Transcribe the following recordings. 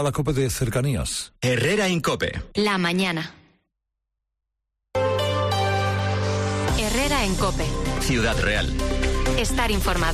A la COPE de cercanías. Herrera Incope. La mañana. Herrera en COPE. Ciudad Real. Estar informado.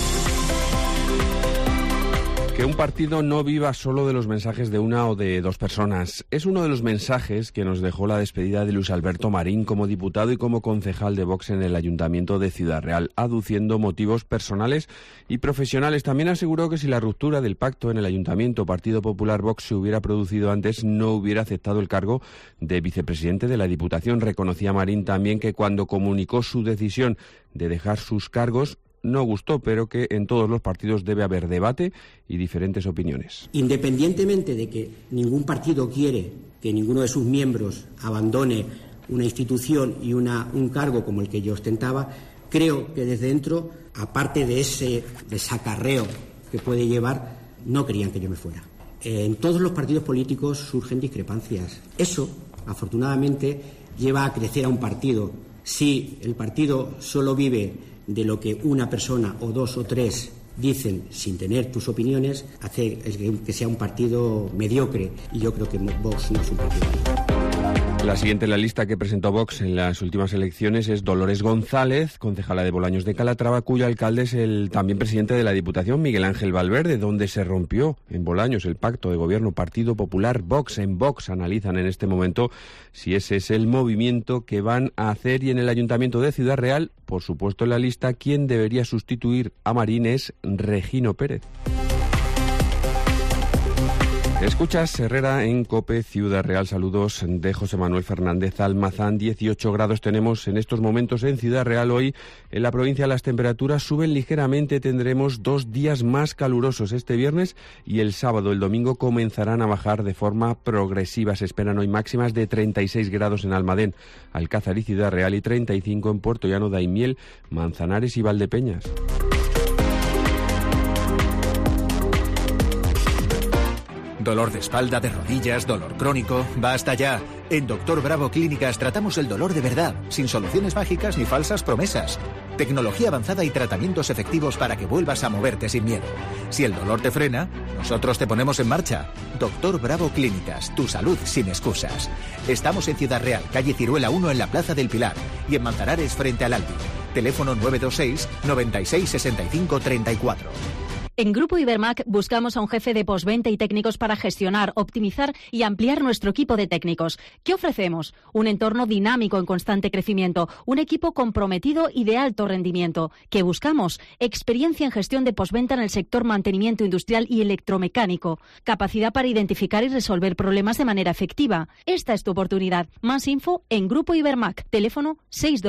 Que un partido no viva solo de los mensajes de una o de dos personas. Es uno de los mensajes que nos dejó la despedida de Luis Alberto Marín como diputado y como concejal de Vox en el Ayuntamiento de Ciudad Real, aduciendo motivos personales y profesionales. También aseguró que si la ruptura del pacto en el Ayuntamiento Partido Popular Vox se hubiera producido antes, no hubiera aceptado el cargo de vicepresidente de la Diputación. Reconocía Marín también que cuando comunicó su decisión de dejar sus cargos, no gustó, pero que en todos los partidos debe haber debate y diferentes opiniones. Independientemente de que ningún partido quiere que ninguno de sus miembros abandone una institución y un cargo como el que yo ostentaba, creo que desde dentro, aparte de ese desacarreo que puede llevar, no querían que yo me fuera. En todos los partidos políticos surgen discrepancias. Eso, afortunadamente, lleva a crecer a un partido. Si el partido solo vive de lo que una persona o dos o tres dicen sin tener tus opiniones, hace que sea un partido mediocre, y yo creo que Vox no es un partido mediocre. La siguiente en la lista que presentó Vox en las últimas elecciones es Dolores González, concejala de Bolaños de Calatrava, cuyo alcalde es el también presidente de la Diputación, Miguel Ángel Valverde, donde se rompió en Bolaños el pacto de gobierno Partido Popular Vox. En Vox analizan en este momento si ese es el movimiento que van a hacer, y en el Ayuntamiento de Ciudad Real, por supuesto en la lista, quien debería sustituir a Marín es Regino Pérez. Escuchas Herrera en COPE Ciudad Real. Saludos de José Manuel Fernández Almazán. 18 grados tenemos en estos momentos en Ciudad Real. Hoy en la provincia las temperaturas suben ligeramente. Tendremos 2 días más calurosos este viernes y el sábado. El domingo comenzarán a bajar de forma progresiva. Se esperan hoy máximas de 36 grados en Almadén, Alcázar y Ciudad Real, y 35 en Puerto Llano, Daimiel, Manzanares y Valdepeñas. Dolor de espalda, de rodillas, dolor crónico. ¡Basta ya! En Doctor Bravo Clínicas tratamos el dolor de verdad, sin soluciones mágicas ni falsas promesas. Tecnología avanzada y tratamientos efectivos para que vuelvas a moverte sin miedo. Si el dolor te frena, nosotros te ponemos en marcha. Doctor Bravo Clínicas, tu salud sin excusas. Estamos en Ciudad Real, calle Ciruela 1 en la Plaza del Pilar, y en Manzanares frente al Albi. Teléfono 926 96 65 34. En Grupo Ibermac buscamos a un jefe de postventa y técnicos para gestionar, optimizar y ampliar nuestro equipo de técnicos. ¿Qué ofrecemos? Un entorno dinámico en constante crecimiento, un equipo comprometido y de alto rendimiento. ¿Qué buscamos? Experiencia en gestión de postventa en el sector mantenimiento industrial y electromecánico. Capacidad para identificar y resolver problemas de manera efectiva. Esta es tu oportunidad. Más info en Grupo Ibermac. Teléfono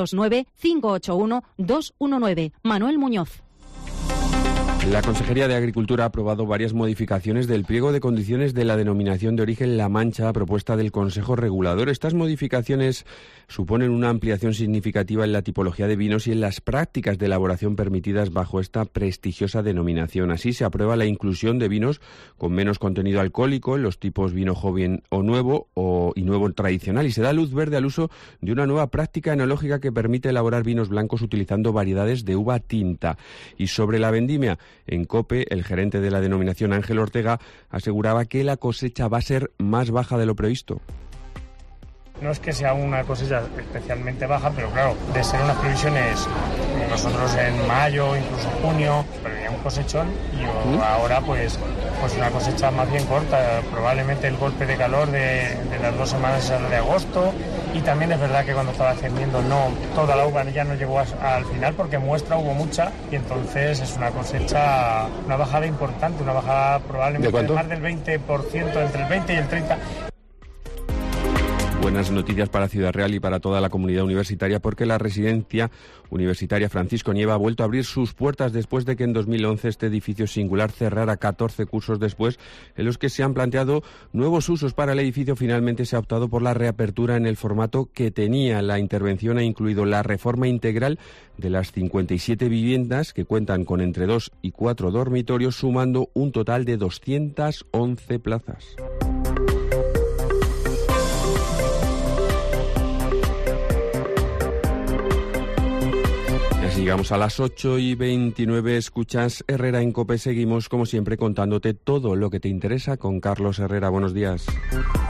629-581-219. Manuel Muñoz. La Consejería de Agricultura ha aprobado varias modificaciones del pliego de condiciones de la denominación de origen La Mancha a propuesta del Consejo Regulador. Estas modificaciones suponen una ampliación significativa en la tipología de vinos y en las prácticas de elaboración permitidas bajo esta prestigiosa denominación. Así se aprueba la inclusión de vinos con menos contenido alcohólico en los tipos vino joven o nuevo y nuevo tradicional, y se da luz verde al uso de una nueva práctica enológica que permite elaborar vinos blancos utilizando variedades de uva tinta. Y sobre la vendimia, en COPE, el gerente de la denominación, Ángel Ortega, aseguraba que la cosecha va a ser más baja de lo previsto. No es que sea una cosecha especialmente baja, pero claro, de ser unas previsiones nosotros en mayo, incluso junio, preveía un cosechón, y ahora pues una cosecha más bien corta. Probablemente el golpe de calor de las 2 semanas es el de agosto, y también es verdad que cuando estaba ascendiendo toda la uva ya no llegó al final, porque muestra hubo mucha, y entonces es una cosecha, una bajada importante, una bajada probablemente de más del 20%, entre el 20 y el 30%. Buenas noticias para Ciudad Real y para toda la comunidad universitaria, porque la residencia universitaria Francisco Nieva ha vuelto a abrir sus puertas después de que en 2011 este edificio singular cerrara 14 cursos después, en los que se han planteado nuevos usos para el edificio. Finalmente se ha optado por la reapertura en el formato que tenía. La intervención ha incluido la reforma integral de las 57 viviendas que cuentan con entre 2 y 4 dormitorios, sumando un total de 211 plazas. Llegamos a las 8:29, escuchas Herrera en COPE. Seguimos, como siempre, contándote todo lo que te interesa con Carlos Herrera. Buenos días.